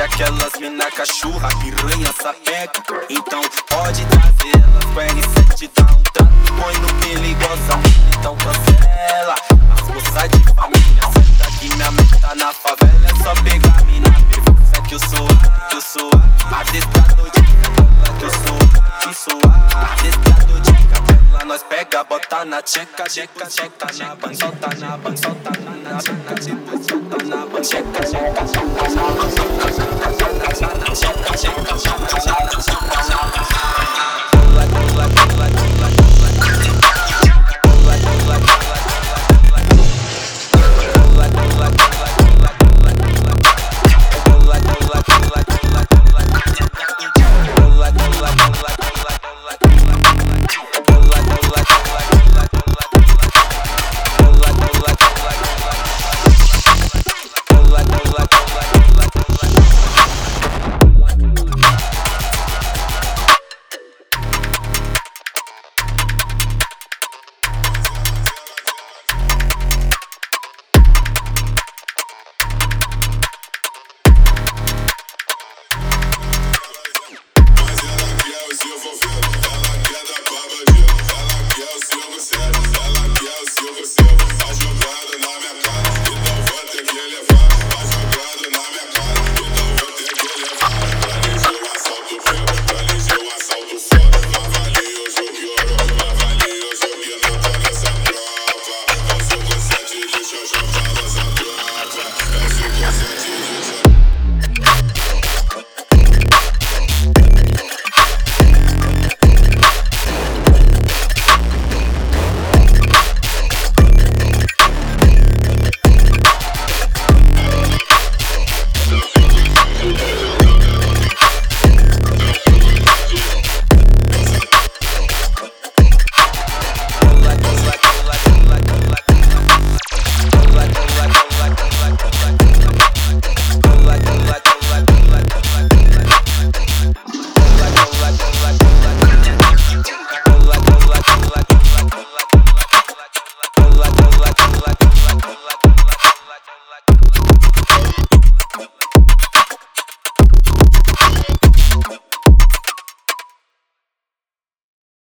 aquelas mina cachorra, piranha, sapeca. Então pode trazer elas com R7, dá um trato, põe no perigosa, então cancela. As moças de família, senta que minha meta na favela é só pegar mina perfeita. Que eu sou adestrador de capela, que eu sou adestrador de capela. Nós pega, bota na tcheca, checa, checa na ban, solta na ban, solta na ban, depois solta na ban, checa, checa, checa na ban, solta na ban, checa, checa, checa, checa na ban. Cola, cola, cola.